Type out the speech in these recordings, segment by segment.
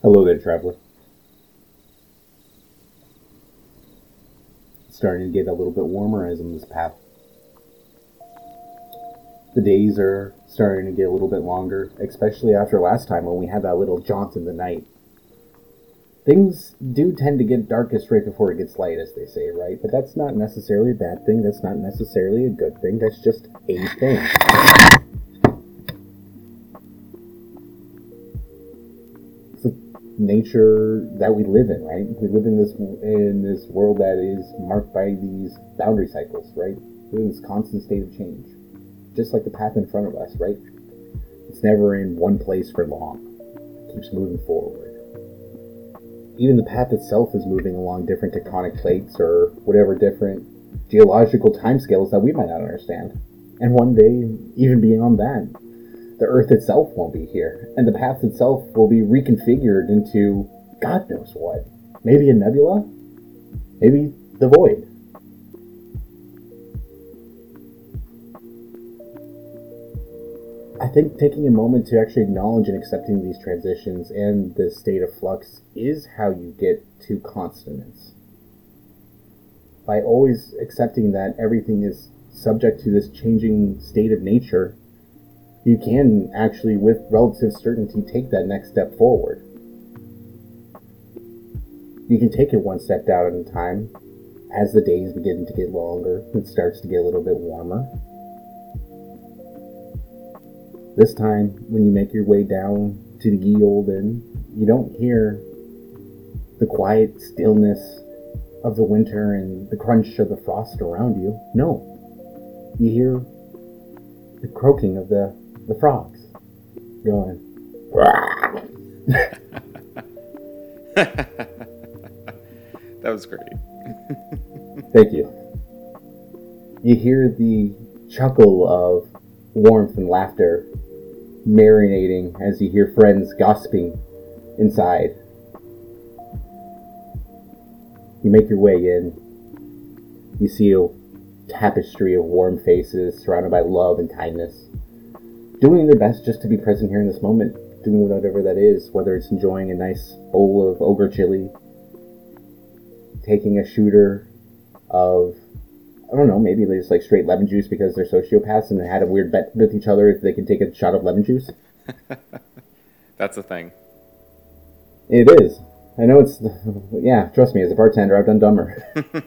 Hello there, traveler. It's starting to get a little bit warmer as on this path. The days are starting to get a little bit longer, especially after last time when we had that little jaunt in the night. Things do tend to get darkest right before it gets light, as they say, right? But that's not necessarily a bad thing. That's not necessarily a good thing. That's just a thing. It's the nature that we live in, right? We live in this world that is marked by these boundary cycles, right? We're in this constant state of change, just like the path in front of us, right? It's never in one place for long. It keeps moving forward. Even the path itself is moving along different tectonic plates or whatever different geological timescales that we might not understand. And one day, even beyond that, the Earth itself won't be here, and the path itself will be reconfigured into God knows what. Maybe a nebula? Maybe the void. I think taking a moment to actually acknowledge and accepting these transitions and this state of flux is how you get to consonance. By always accepting that everything is subject to this changing state of nature, you can actually, with relative certainty, take that next step forward. You can take it one step down at a time. As the days begin to get longer, it starts to get a little bit warmer. This time, when you make your way down to the ye olde inn, you don't hear the quiet stillness of the winter and the crunch of the frost around you. No. You hear the croaking of the frogs going. That was great. Thank you. You hear the chuckle of warmth and laughter marinating as you hear friends gossiping inside. You make your way in. You see a tapestry of warm faces surrounded by love and kindness, doing their best just to be present here in this moment, doing whatever that is, whether it's enjoying a nice bowl of ogre chili, taking a shooter of, I don't know, maybe they just like straight lemon juice because they're sociopaths and they had a weird bet with each other if they could take a shot of lemon juice. That's a thing. It is. I know it's, yeah, trust me, as a bartender, I've done dumber.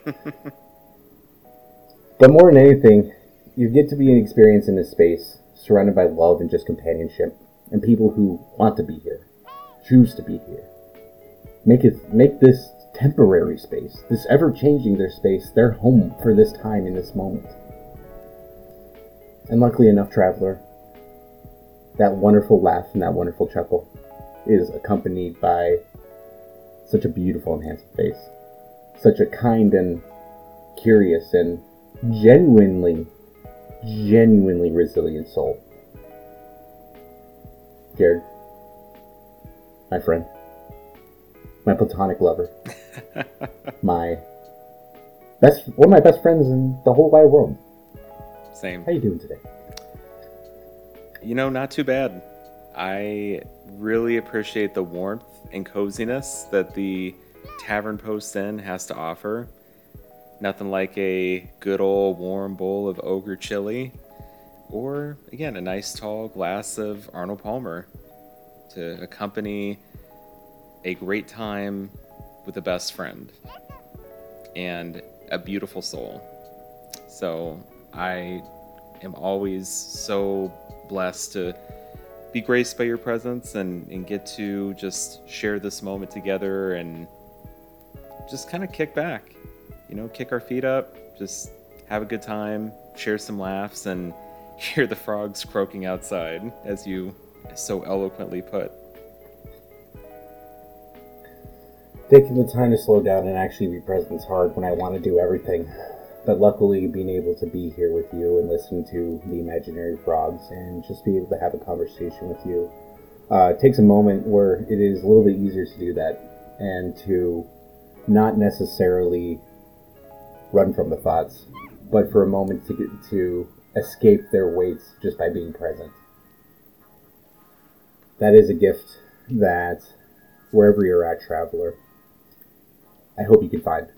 But more than anything, you get to be an experience in this space, surrounded by love and just companionship, and people who want to be here, choose to be here. Make this temporary space, this ever-changing their space, their home for this time in this moment. And luckily enough, traveler, that wonderful laugh and that wonderful chuckle is accompanied by such a beautiful and handsome face, such a kind and curious and genuinely resilient soul. Jared, my friend, my platonic lover, one of my best friends in the whole wide world. Same. How you doing today? Not too bad. I really appreciate the warmth and coziness that the Tavern Post Inn has to offer. Nothing like a good old warm bowl of ogre chili, or again, a nice tall glass of Arnold Palmer to accompany a great time with a best friend and a beautiful soul. So I am always so blessed to be graced by your presence and get to just share this moment together and just kind of kick back, kick our feet up, just have a good time, share some laughs, and hear the frogs croaking outside, as you so eloquently put. Taking the time to slow down and actually be present is hard when I want to do everything. But luckily, being able to be here with you and listen to the imaginary frogs and just be able to have a conversation with you takes a moment where it is a little bit easier to do that and to not necessarily run from the thoughts, but for a moment to escape their weights just by being present. That is a gift that wherever you're at, traveler. I hope you can find.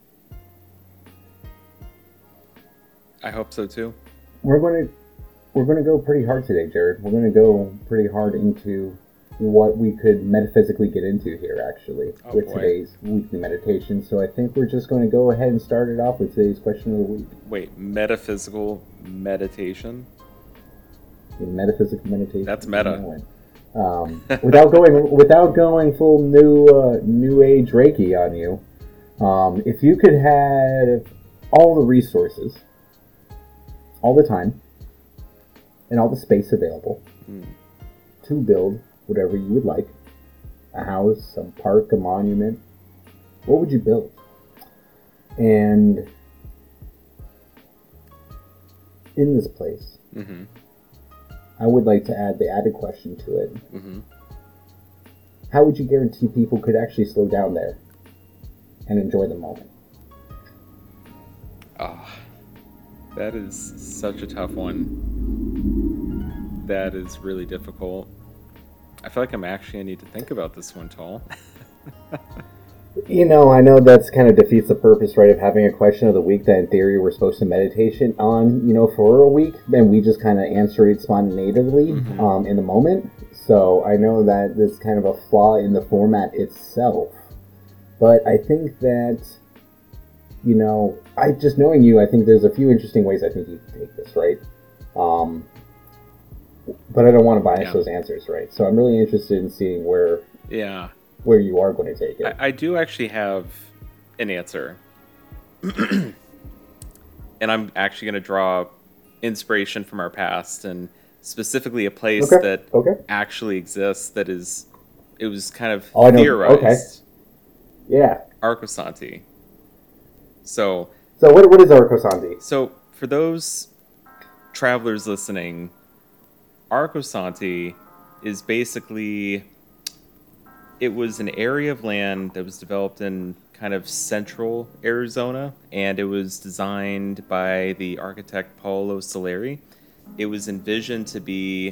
I hope so too. We're going to go pretty hard today, Jared. We're going to go pretty hard into what we could metaphysically get into here, actually, with today's weekly meditation. So I think we're just going to go ahead and start it off with today's question of the week. Wait, metaphysical meditation? Metaphysical meditation. That's meta. Without going full new age Reiki on you, if you could have all the resources, all the time, and all the space available to build whatever you would like, a house, a park, a monument, what would you build? And in this place, I would like to add the added question to it. How would you guarantee people could actually slow down there and enjoy the moment? That is such a tough one. That is really difficult. I feel like I'm actually going to need to think about this one, Tall. I know that's kind of defeats the purpose, right, of having a question of the week that in theory we're supposed to meditation on, for a week, and we just kind of answer it spontaneously in the moment. So I know that this is kind of a flaw in the format itself. But I think that, I just knowing you, I think there's a few interesting ways I think you can take this, right? But I don't want to bias those answers, right? So I'm really interested in seeing where you are going to take it. I do actually have an answer. And I'm actually going to draw inspiration from our past and specifically a place that actually exists that it was kind of theorized. Okay. Yeah. Arcosanti. So what is Arcosanti? So for those travelers listening, Arcosanti is basically, it was an area of land that was developed in kind of central Arizona, and it was designed by the architect Paolo Soleri. It was envisioned to be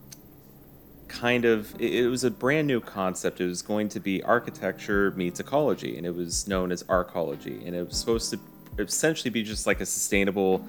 it was a brand new concept. It was going to be architecture meets ecology, and it was known as Arcology, and it was supposed to essentially be just like a sustainable,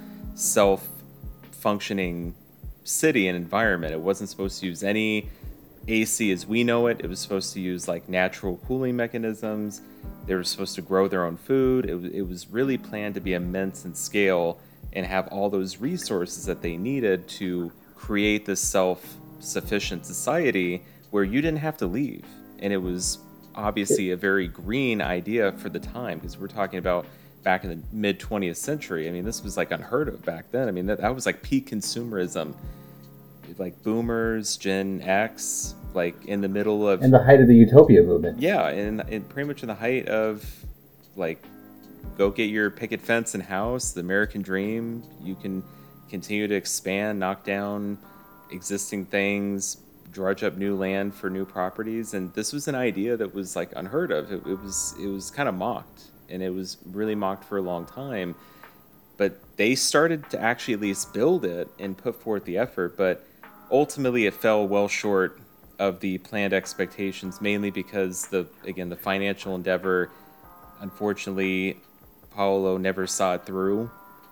self-functioning city and environment. It wasn't supposed to use any AC as we know it. It was supposed to use like natural cooling mechanisms. They were supposed to grow their own food. It was really planned to be immense in scale and have all those resources that they needed to create this self-sufficient society where you didn't have to leave. And it was obviously a very green idea for the time, because we're talking about back in the mid 20th century. I mean, this was like unheard of back then. I mean, that was like peak consumerism. Like boomers, Gen X, like in the middle of... And the height of the utopia movement. Yeah, and pretty much in the height of, like, go get your picket fence and house, the American dream. You can continue to expand, knock down existing things, drudge up new land for new properties. And this was an idea that was, like, unheard of. It was kind of mocked, and it was really mocked for a long time. But they started to actually at least build it and put forth the effort, but ultimately it fell well short of the planned expectations, mainly because the financial endeavor, unfortunately, Paolo never saw it through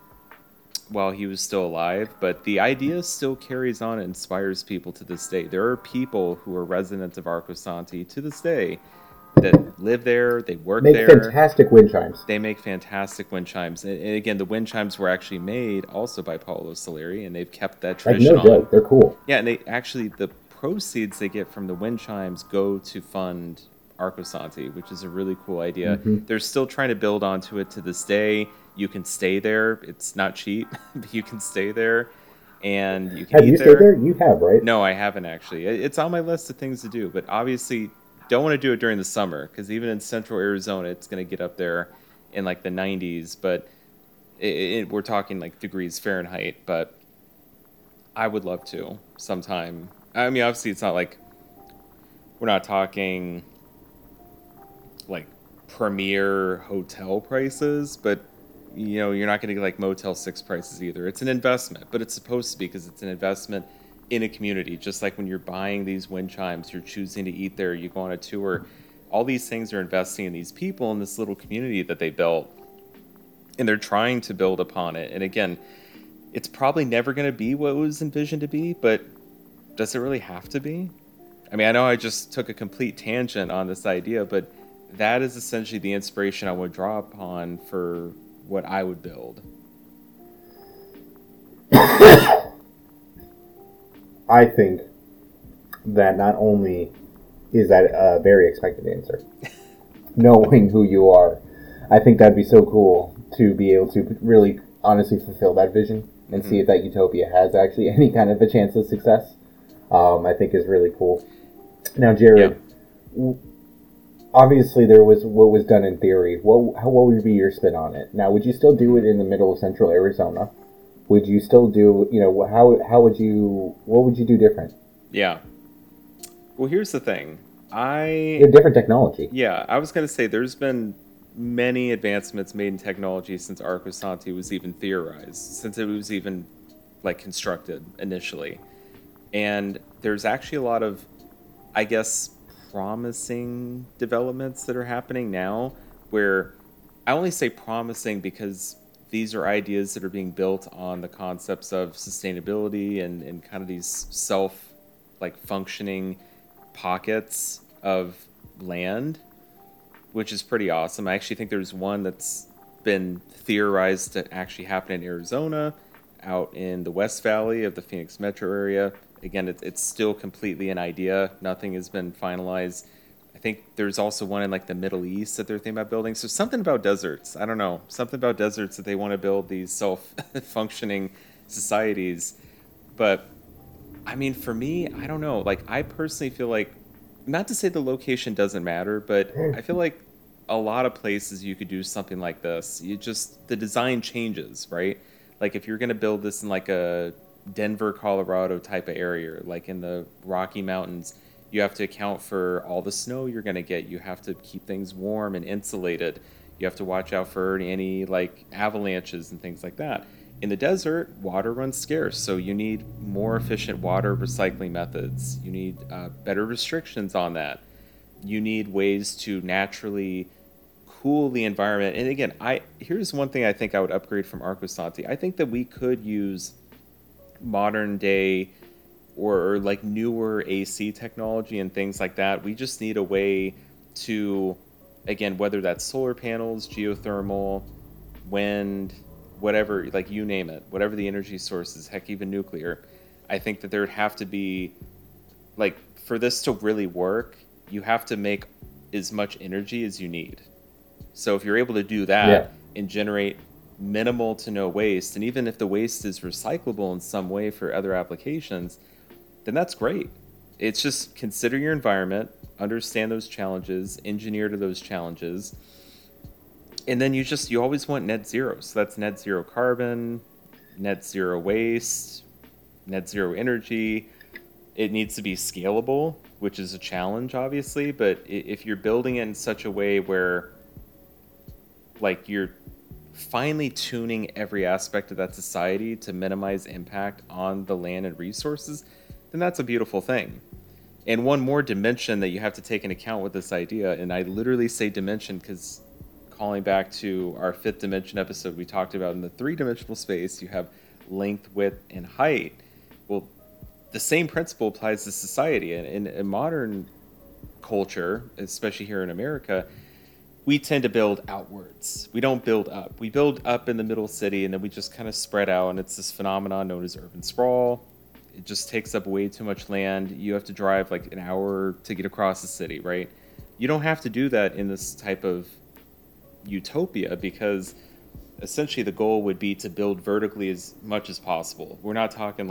while he was still alive. But the idea still carries on and inspires people to this day. There are people who are residents of Arcosanti to this day that live there, they work there. Make fantastic wind chimes. They make fantastic wind chimes. And again, the wind chimes were actually made also by Paolo Soleri, and they've kept that tradition on. No joke, they're cool. Yeah, and the proceeds they get from the wind chimes go to fund Arcosanti, which is a really cool idea. They're still trying to build onto it to this day. You can stay there. It's not cheap, but you can stay there. And you can eat there. Have you stayed there? You have, right? No, I haven't actually. It's on my list of things to do, but obviously don't want to do it during the summer, because even in central Arizona, it's going to get up there in like the 90s, but we're talking like degrees Fahrenheit. But I would love to sometime. I mean, obviously it's not like, we're not talking like premier hotel prices, but you're not going to get like Motel 6 prices either. It's an investment, but it's supposed to be, because it's an investment in a community. Just like when you're buying these wind chimes, you're choosing to eat there, you go on a tour. all these things are investing in these people in this little community that they built, and they're trying to build upon it. And again, it's probably never going to be what it was envisioned to be, but does it really have to be? I mean, I know I just took a complete tangent on this idea, but that is essentially the inspiration I would draw upon for what I would build. I think that not only is that a very expected answer, knowing who you are, I think that'd be so cool to be able to really honestly fulfill that vision and see if that utopia has actually any kind of a chance of success. I think is really cool. Now, Jared, obviously there was what was done in theory. What would be your spin on it? Now, would you still do it in the middle of central Arizona? Would you still do, how would you, what would you do different? Yeah. Well, here's the thing. Different technology. Yeah, I was going to say there's been many advancements made in technology since Arco Santi was even theorized, since it was even constructed initially. And there's actually a lot of, I guess, promising developments that are happening now, where I only say promising because these are ideas that are being built on the concepts of sustainability and kind of these functioning pockets of land, which is pretty awesome. I actually think there's one that's been theorized to actually happen in Arizona, out in the West Valley of the Phoenix metro area. Again, it's still completely an idea. Nothing has been finalized. I think there's also one in the Middle East that they're thinking about building. So something about deserts. I don't know. Something about deserts that they want to build these self-functioning societies. But I mean, for me, I don't know. I personally feel not to say the location doesn't matter, but I feel like a lot of places you could do something like this. The design changes, right? If you're going to build this in a Denver, Colorado type of area, in the Rocky Mountains, you have to account for all the snow you're going to get. You have to keep things warm and insulated. You have to watch out for any avalanches and things like that. In the desert, water runs scarce, so you need more efficient water recycling methods. You need better restrictions on that. You need ways to naturally cool the environment. And again, here's one thing I think I would upgrade from Arco Santi. I think that we could use modern day or newer AC technology and things like that. We just need a way to, again, whether that's solar panels, geothermal, wind, whatever, you name it, whatever the energy source is, heck, even nuclear. I think that there would have to be, for this to really work, you have to make as much energy as you need. So if you're able to do that and generate minimal to no waste, and even if the waste is recyclable in some way for other applications, then that's great. It's just consider your environment, understand those challenges, engineer to those challenges, and then you always want net zero. So that's net zero carbon, net zero waste, net zero energy. It needs to be scalable, which is a challenge, obviously, but if you're building it in such a way where you're finely tuning every aspect of that society to minimize impact on the land and resources, then that's a beautiful thing. And one more dimension that you have to take into account with this idea, and I literally say dimension because calling back to our fifth dimension episode, we talked about in the three-dimensional space, you have length, width, and height. Well, the same principle applies to society. And in modern culture, especially here in America, we tend to build outwards. We don't build up. We build up in the middle city, and then we just kind of spread out, and it's this phenomenon known as urban sprawl. It just takes up way too much land. You have to drive an hour to get across the city, right? You don't have to do that in this type of utopia, because essentially the goal would be to build vertically as much as possible. We're not talking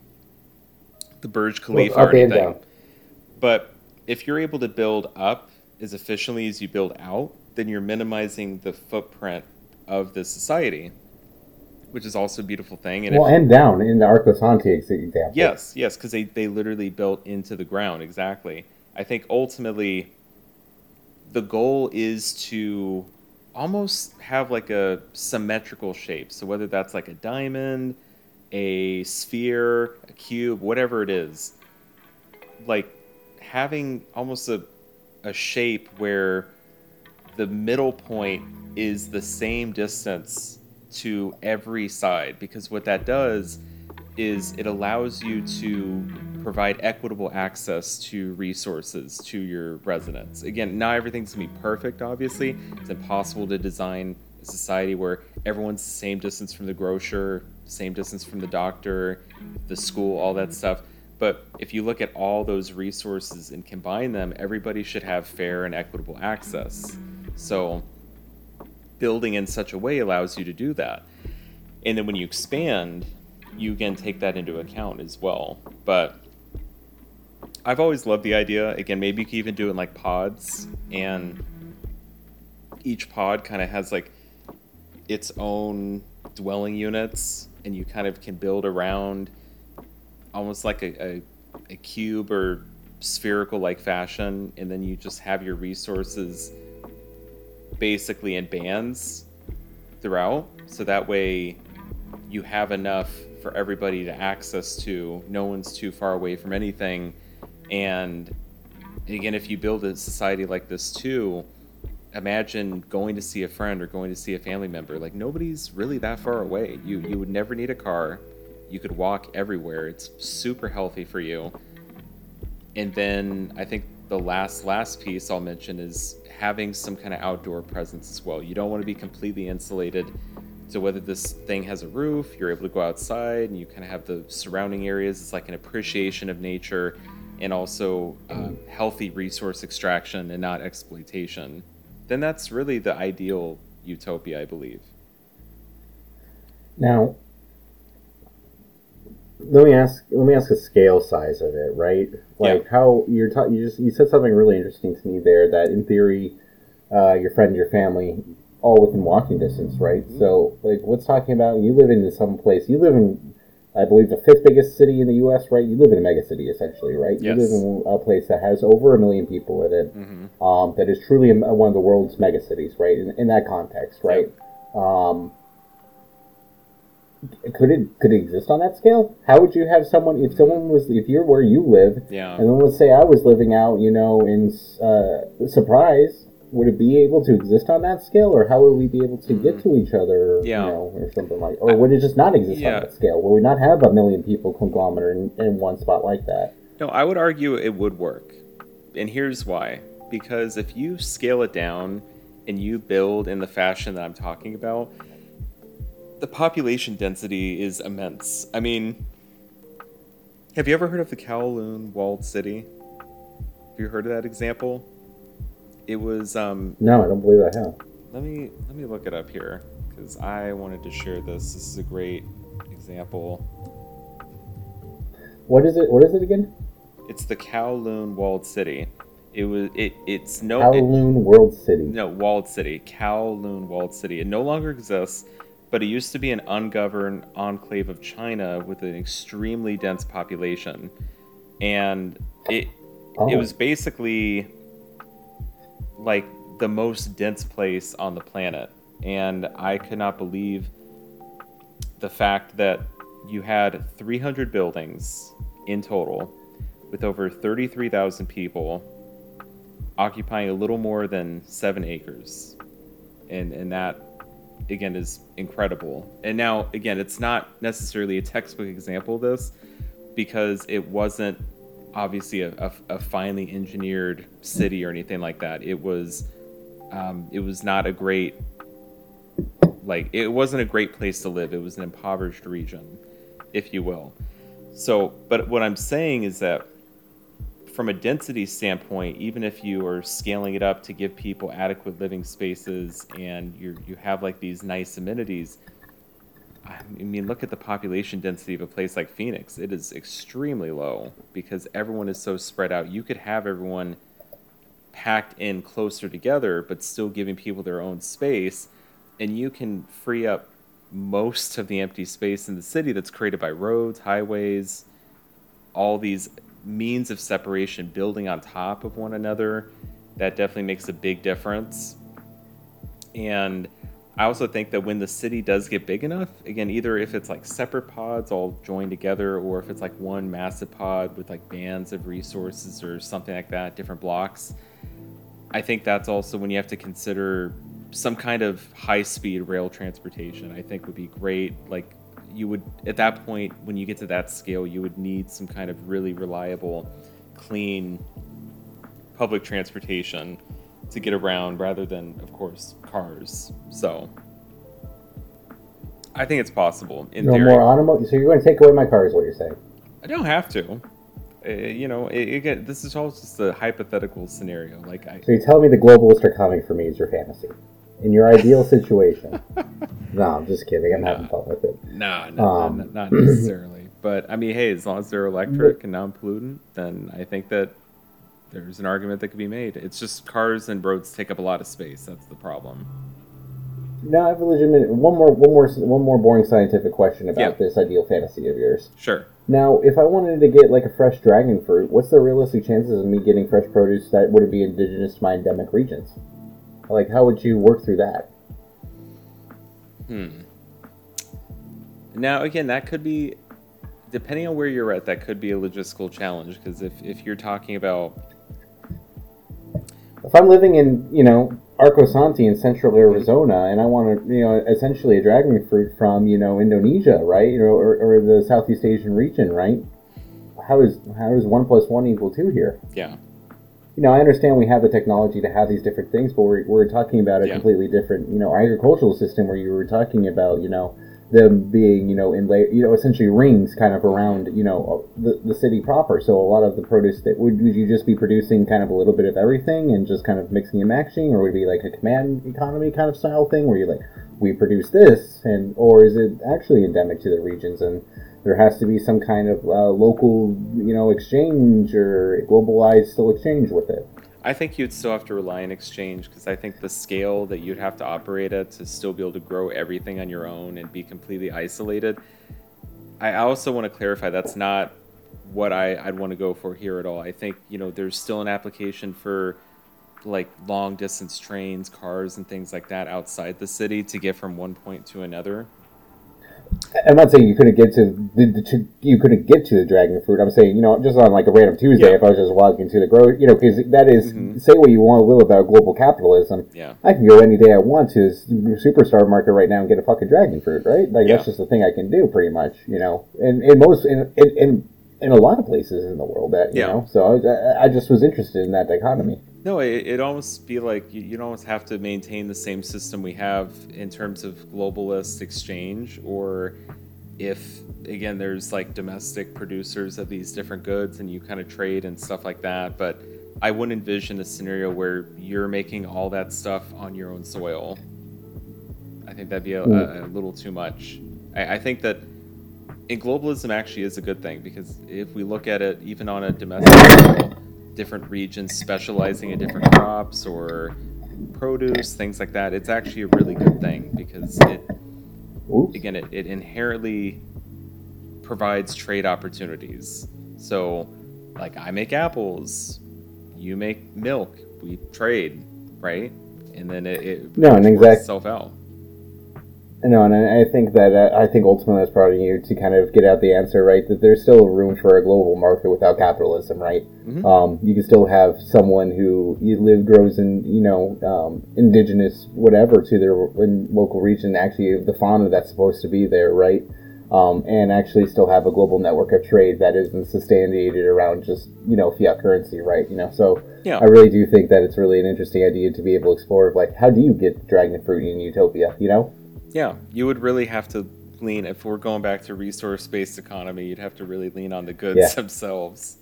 the Burj Khalifa or anything. But if you're able to build up as efficiently as you build out, then you're minimizing the footprint of the society, which is also a beautiful thing. And down in the Arco Santi example. Yes, because they literally built into the ground, exactly. I think ultimately the goal is to almost have a symmetrical shape. So whether that's a diamond, a sphere, a cube, whatever it is, having almost a shape where the middle point is the same distance to every side, because what that does is it allows you to provide equitable access to resources to your residents. Again, not everything's gonna be perfect, obviously. It's impossible to design a society where everyone's the same distance from the grocer, same distance from the doctor, the school, all that stuff. But if you look at all those resources and combine them, everybody should have fair and equitable access. So building in such a way allows you to do that. And then when you expand, you can take that into account as well. But I've always loved the idea. Again, maybe you can even do it in like pods, and each pod kind of has like its own dwelling units, and you kind of can build around almost like a cube or spherical like fashion, and then you just have your resources basically in bands throughout, so that way you have enough for everybody to access to. No one's too far away from anything. And again, if you build a society like this too, imagine going to see a friend or going to see a family member. Like, nobody's really that far away. You would never need a car. You could walk everywhere. It's super healthy for you. And then I think the last piece I'll mention is having some kind of outdoor presence as well. You don't want to be completely insulated. So whether this thing has a roof, you're able to go outside and you kind of have the surrounding areas. It's like an appreciation of nature, and also healthy resource extraction and not exploitation. Then that's really the ideal utopia, I believe. Now, let me ask the scale size of it, right? Like, how you said something really interesting to me there, that in theory, your friend and your family all within walking distance, right? Mm-hmm. So, like, what's talking about? You live in some place. You live in, I believe, the 5th biggest city in the U.S., right? You live in a mega city, essentially, right? Yes. You live in a place that has over 1 million people in it. Mm-hmm. That is truly one of the world's mega cities, right? In that context, right? Yep. Could it exist on that scale? How would you have someone, if you're where you live, and then let's say I was living out, in Surprise, would it be able to exist on that scale, or how would we be able to get to each other, or something like, or would it just not exist on that scale? Will we not have 1 million people conglomerate in one spot like that? No, I would argue it would work, and here's why. Because if you scale it down and you build in the fashion that I'm talking about, the population density is immense. I mean, have you ever heard of the Kowloon Walled City? Have you heard of that example? It was No, I don't believe I have. Let me look it up here, because I wanted to share this. This is a great example. What is it again? It's the Kowloon Walled City. It's Kowloon Walled City. No, Walled City. Kowloon Walled City. It no longer exists, but it used to be an ungoverned enclave of China with an extremely dense population. And it was basically like the most dense place on the planet. And I could not believe the fact that you had 300 buildings in total with over 33,000 people occupying a little more than 7 acres. And that, again, is incredible. And now, again, it's not necessarily a textbook example of this, because it wasn't obviously a finely engineered city or anything like that. It was not a great, it wasn't a great place to live. It was an impoverished region, if you will. So, but what I'm saying is that from a density standpoint, even if you are scaling it up to give people adequate living spaces and you have like these nice amenities, I mean, look at the population density of a place like Phoenix. It is extremely low because everyone is so spread out. You could have everyone packed in closer together, but still giving people their own space, and you can free up most of the empty space in the city that's created by roads, highways, all these means of separation building on top of one another. That definitely makes a big difference. And I also think that when the city does get big enough, again, either if it's like separate pods all joined together, or if it's like one massive pod with like bands of resources or something like that, different blocks, I think that's also when you have to consider some kind of high-speed rail transportation. I think would be great. Like you would at that point when you get to that scale, you would need some kind of really reliable, clean public transportation to get around rather than, of course, cars. So I think it's possible in No theory. more automotive. So you're going to take away my car, is what you're saying? I don't have to. Again, this is all just a hypothetical scenario. Like So you tell me the globalists are coming for me is your fantasy. In your ideal situation. No, I'm just kidding. I'm having fun with it. No, not necessarily. But I mean, hey, as long as they're electric and non-pollutant, then I think that there's an argument that could be made. It's just cars and roads take up a lot of space. That's the problem. No, I have a legitimate one more boring scientific question about this ideal fantasy of yours. Sure. Now, if I wanted to get like a fresh dragon fruit, what's the realistic chances of me getting fresh produce that wouldn't be indigenous to my endemic regions? Like, how would you work through that? Now, again, that could be, depending on where you're at, that could be a logistical challenge. Because if you're talking about... If I'm living in, Arcosanti in central Arizona, and I want to, essentially a dragon fruit from, Indonesia, right? Or the Southeast Asian region, right? How does 1 + 1 = 2 here? Yeah. I understand we have the technology to have these different things, but we're talking about a completely different, agricultural system where you were talking about, them being, essentially rings kind of around, the city proper. So a lot of the produce that would you just be producing kind of a little bit of everything and just kind of mixing and matching, or would it be like a command economy kind of style thing where you're like, we produce this, or is it actually endemic to the regions and there has to be some kind of local, exchange or globalized still exchange with it? I think you'd still have to rely on exchange because I think the scale that you'd have to operate at to still be able to grow everything on your own and be completely isolated. I also want to clarify that's not what I'd want to go for here at all. I think, there's still an application for like long distance trains, cars, and things like that outside the city to get from one point to another. I'm not saying you couldn't get to the dragon fruit. I'm saying, just on like a random Tuesday, if I was just walking to the because that is, say what you want to will about global capitalism. Yeah. I can go any day I want to the superstar market right now and get a fucking dragon fruit, right? Like that's just the thing I can do, pretty much, And in a lot of places in the world, that So I just was interested in that dichotomy. No, it'd almost be like you'd almost have to maintain the same system we have in terms of globalist exchange, or if, again, there's like domestic producers of these different goods and you kind of trade and stuff like that. But I wouldn't envision a scenario where you're making all that stuff on your own soil. I think that'd be a little too much. I think that in globalism actually is a good thing, because if we look at it even on a domestic level, different regions specializing in different crops or produce, things like that, it's actually a really good thing because it inherently provides trade opportunities. So, like, I make apples, you make milk, we trade, right? And then it works itself out. No, and I think that ultimately that's probably you to kind of get out the answer, right? That there's still room for a global market without capitalism, right? Mm-hmm. You can still have someone who grows in, indigenous whatever to their local region, actually the fauna that's supposed to be there, right? And actually still have a global network of trade that isn't substantiated around just, fiat currency, right? So I really do think that it's really an interesting idea to be able to explore, like, how do you get dragon fruit in utopia, Yeah, you would really have to lean, if we're going back to resource-based economy, you'd have to really lean on the goods themselves.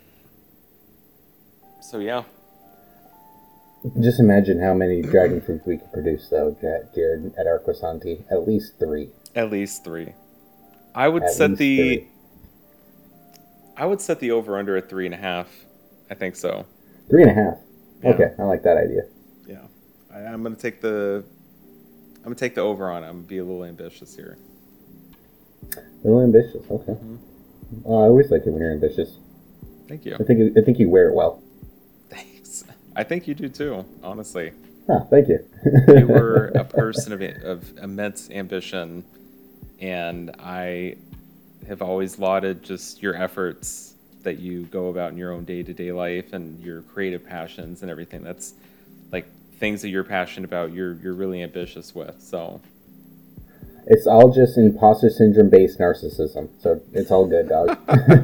So, yeah. Just imagine how many dragon fruits we could produce, though, Jared, at Arcosanti. At least 3. At least 3. I would set the over-under at 3.5. I think so. 3.5? Yeah. Okay, I like that idea. Yeah. I'm going to take the over on it. I'm going to be a little ambitious here. A little ambitious, okay. Mm-hmm. I always like it when you're ambitious. Thank you. I think you wear it well. Thanks. I think you do too, honestly. Oh, thank you. You were a person of immense ambition, and I have always lauded just your efforts that you go about in your own day-to-day life and your creative passions and everything. That's like things that you're passionate about, you're really ambitious with. So It's all just imposter syndrome based narcissism, so it's all good, dog.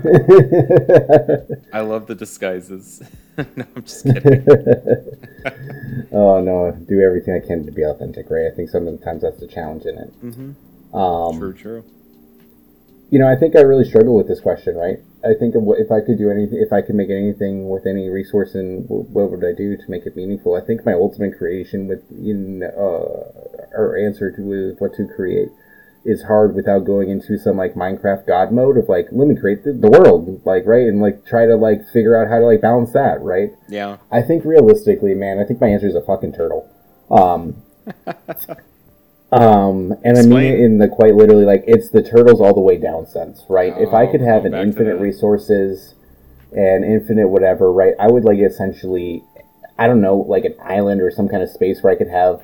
I love the disguises. No, I'm just kidding. Oh no, do everything I can to be authentic, right? I think sometimes that's the challenge in it. True. I think I really struggle with this question, right? I think of if I could do anything, if I could make anything with any resource, and what would I do to make it meaningful? I think my ultimate creation or answer to what to create is hard without going into some like Minecraft God mode of like, let me create the world, like, right, and like try to like figure out how to like balance that, right? Yeah. I think realistically, man, I think my answer is a fucking turtle. Um, and I mean it in the quite literally, like, it's the turtles all the way down sense, right? If I could have an infinite resources and infinite whatever, right, I would like essentially, I don't know, like an island or some kind of space where I could have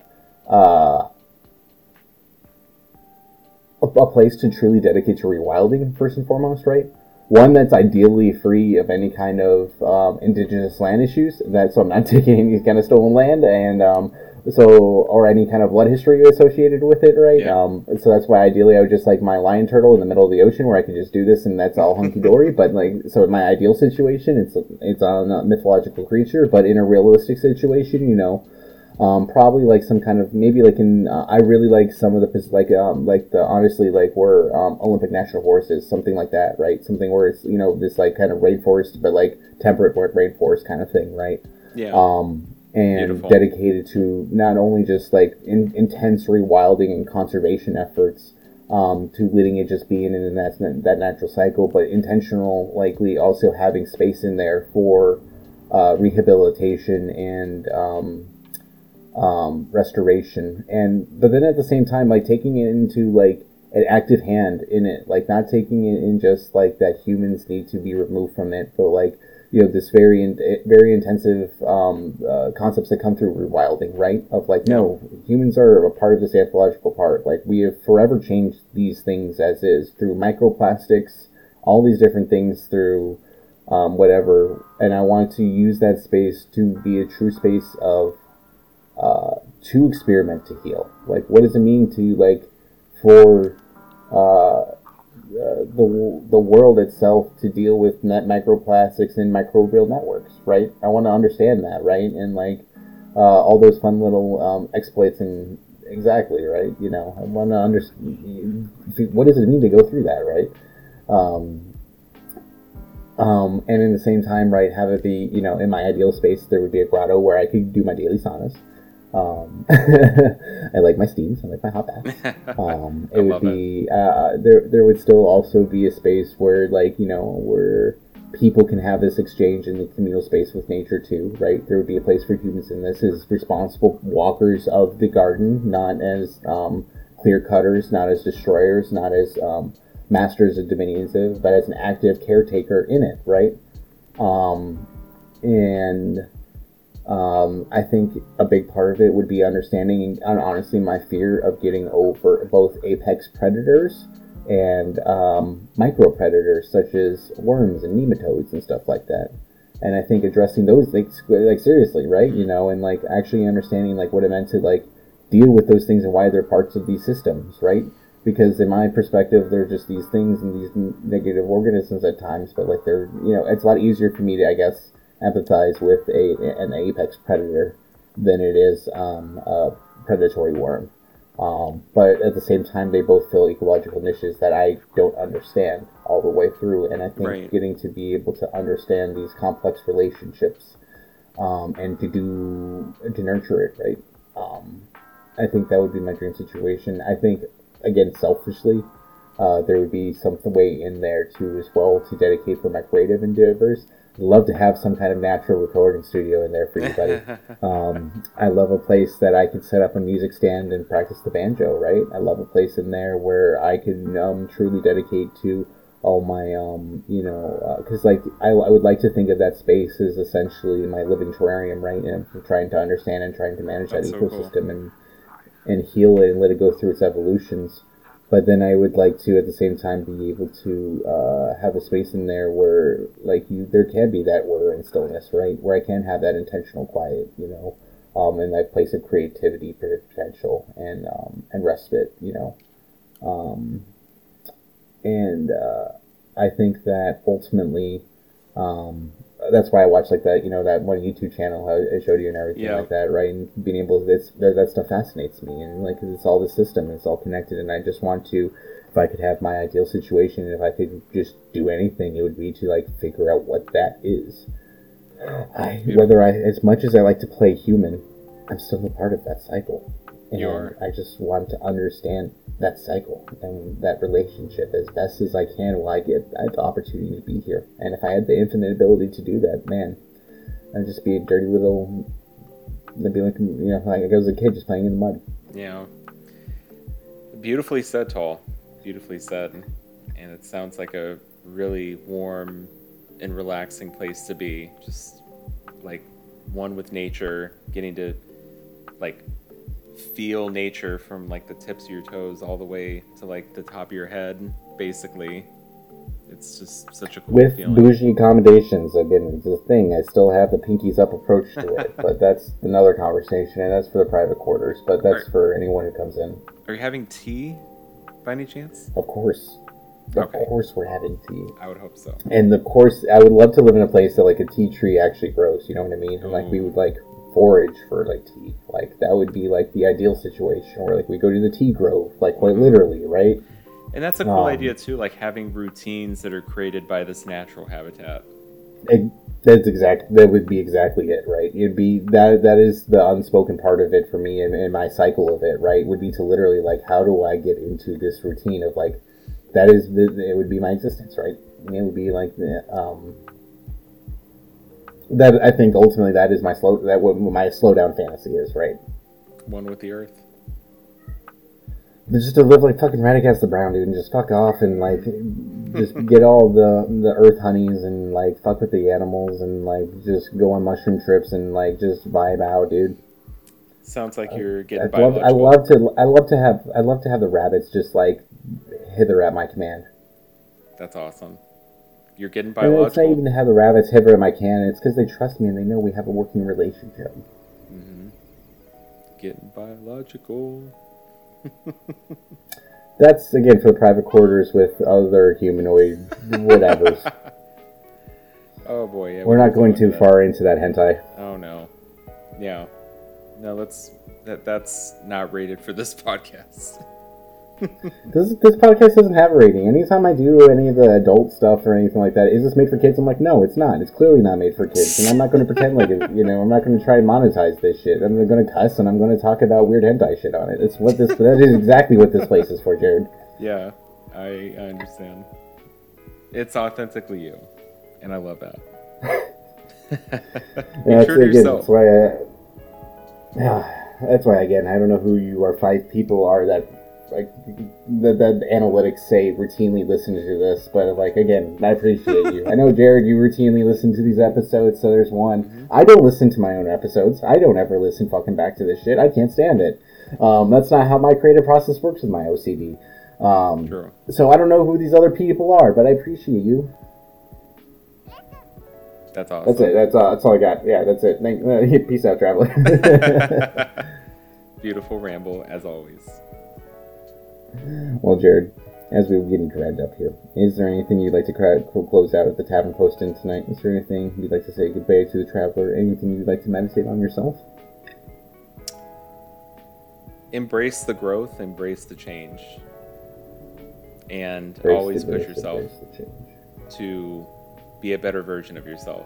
a place to truly dedicate to rewilding, first and foremost, right? One that's ideally free of any kind of indigenous land issues, so I'm not taking any kind of stolen land, and or any kind of blood history associated with it, right? Yeah. So that's why ideally I would just like my lion turtle in the middle of the ocean where I could just do this and that's all hunky dory. But like, so in my ideal situation, it's on a mythological creature, but in a realistic situation, probably like some kind of, maybe like in I really like some of the like the honestly like where Olympic National Forest is, something like that, right? Something where it's this like kind of rainforest, but like temperate rainforest kind of thing, right? Yeah. And beautiful. Dedicated to not only just like intense rewilding and conservation efforts, to letting it just be in that natural cycle, but intentional, likely also having space in there for rehabilitation and restoration, but then at the same time, like taking it into like an active hand in it, like not taking it in just like that humans need to be removed from it, but like this very intensive concepts that come through rewilding, right? Of like, no, humans are a part of this anthropological part. Like we have forever changed these things as is through microplastics, all these different things through whatever, and I want to use that space to be a true space of to experiment, to heal. Like, what does it mean to like for the world itself to deal with net microplastics and microbial networks, right? I want to understand that, right? And like all those fun little exploits and exactly, right? I want to understand what does it mean to go through that, right? And in the same time, right, have it be, in my ideal space, there would be a grotto where I could do my daily saunas. I like my steams. I like my hot baths. It would be there would still also be a space where like where people can have this exchange in the communal space with nature too, right? There would be a place for humans in this as responsible walkers of the garden, not as clear cutters, not as destroyers, not as masters of diminutive, but as an active caretaker in it, right? And I think a big part of it would be understanding, and honestly, my fear of getting over both apex predators and micro predators such as worms and nematodes and stuff like that. And I think addressing those things, like seriously, right? And like actually understanding like what it meant to like deal with those things and why they're parts of these systems, right? Because in my perspective, they're just these things and these negative organisms at times, but like they're, it's a lot easier for me to, I guess, empathize with an apex predator than it is a predatory worm. But at the same time, they both fill ecological niches that I don't understand all the way through, and I think getting to be able to understand these complex relationships and to nurture it, right? I think that would be my dream situation. I think, again, selfishly, there would be some way in there too as well to dedicate for my creative endeavors. I'd love to have some kind of natural recording studio in there for you, buddy. I love a place that I could set up a music stand and practice the banjo, right? I love a place in there where I can truly dedicate to all my, because like I would like to think of that space as essentially my living terrarium, right? And I'm trying to understand and trying to manage that ecosystem and heal it and let it go through its evolutions. But then I would like to, at the same time, be able to have a space in there where, like, there can be that order and stillness, right? Where I can have that intentional quiet, in that place of creativity, potential, and respite, um, and I think that ultimately, that's why I watch like that, that one YouTube channel I showed you and everything Yeah. like that, right? And being able to, that stuff fascinates me, and like 'cause it's all the system, it's all connected, and I just want to, if I could have my ideal situation, and if I could just do anything, it would be to like figure out what that is. As much as I like to play human, I'm still a part of that cycle. And You are. I just want to understand that cycle and that relationship as best as I can while I have the opportunity to be here. And if I had the infinite ability to do that, man, I'd just be a dirty little, I'd be like, like I was a kid just playing in the mud. Yeah. Beautifully said, Tall. Beautifully said. And it sounds like a really warm and relaxing place to be. Just like one with nature, getting to like feel nature from like the tips of your toes all the way to like the top of your head, basically. It's just such a cool with feeling. Bougie accommodations. Again, it's a thing. I still have the pinkies up approach to it, but that's another conversation, and that's for the private quarters. But that's for anyone who comes in. Are you having tea by any chance? Of course. Of course we're having tea. I would hope so. And of course, I would love to live in a place that like a tea tree actually grows, you know what I mean? And like we would like forage for like tea. Like that would be like the ideal situation where like we go to the tea grove, like quite literally, right? And that's a cool idea too, like having routines that are created by this natural habitat. That would be exactly it, right? It'd be that is the unspoken part of it for me, and my cycle of it, right? Would be to literally like, how do I get into this routine of like, it would be my existence, right? It would be like that. I think ultimately that is what my slow down fantasy is, right? One with the earth. But just to live like fucking Radagast the Brown, dude, and just fuck off and like just get all the earth honeys and like fuck with the animals and like just go on mushroom trips and like just vibe out, dude. Sounds like you're getting I'd love to have the rabbits just like hither at my command. That's awesome. You're getting And biological. it's not even to have the rabbits hither at my command. It's because they trust me and they know we have a working relationship. Mm-hmm. Getting biological. That's again for the private quarters with other humanoid whatevers. Oh boy, yeah. We're not going too far into that hentai. Oh no. Yeah. No, that's not rated for this podcast. This podcast doesn't have a rating. Anytime I do any of the adult stuff or anything like that, is this made for kids? I'm like, no, it's not. It's clearly not made for kids. And I'm not going to pretend like it, I'm not going to try and monetize this shit. I'm going to cuss and I'm going to talk about weird hentai shit on it. That is exactly what this place is for, Jared. Yeah, I understand. It's authentically you. And I love that. Yeah, True to yourself. That's why, again, I don't know who you are 5 people are that like the analytics say routinely listen to this, but like again, I appreciate you. I know, Jared, you routinely listen to these episodes, so there's one. Mm-hmm. I don't listen to my own episodes. I don't ever listen fucking back to this shit. I can't stand it. That's not how my creative process works with my OCD. True. So I don't know who these other people are, but I appreciate you. That's awesome. That's it. That's all I got. Yeah, that's it. Peace out, traveler. Beautiful ramble, as always. Well, Jared, as we're getting dragged up here, is there anything you'd like to close out at the Tavern Post in tonight? Is there anything you'd like to say goodbye to the traveler? Anything you'd like to meditate on yourself? Embrace the growth, embrace the change, and Embrace always the push growth, yourself embrace the change. to be a better version of yourself.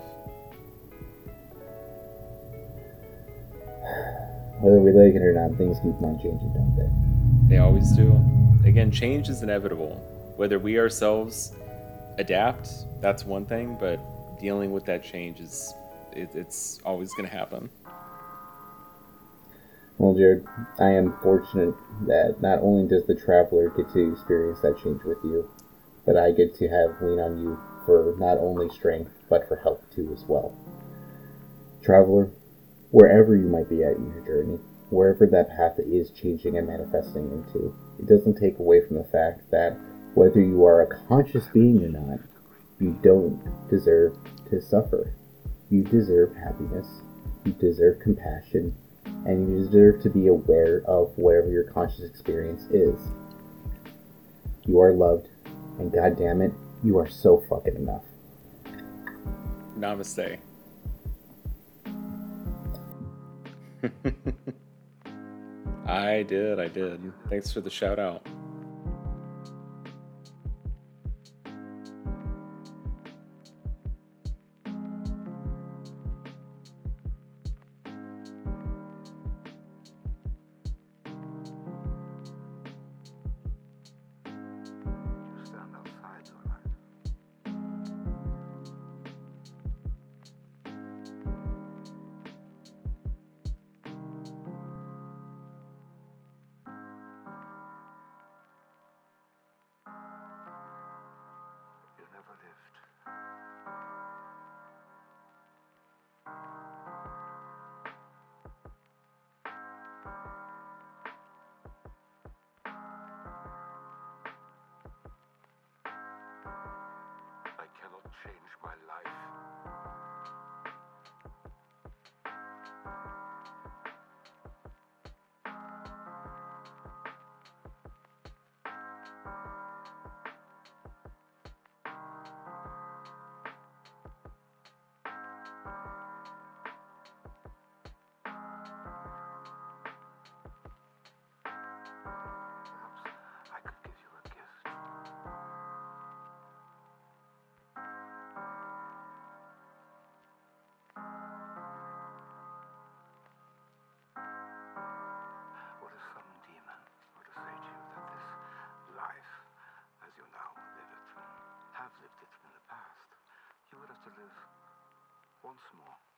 Whether we like it or not, things keep on changing, don't they? They always do. Again, change is inevitable. Whether we ourselves adapt, that's one thing, but dealing with that change it's always going to happen. Well, Jared, I am fortunate that not only does the traveler get to experience that change with you, but I get to lean on you for not only strength, but for help too as well. Traveler, wherever you might be at in your journey, wherever that path is changing and manifesting into, it doesn't take away from the fact that whether you are a conscious being or not, you don't deserve to suffer. You deserve happiness. You deserve compassion. and you deserve to be aware of whatever your conscious experience is. You are loved, and god damn it, you are so fucking enough. Namaste. I did. Thanks for the shout out. Change my life. Perhaps I could give you a gift. What if some demon were to say to you that this life, as you now live it, have lived it in the past, you would have to live once more.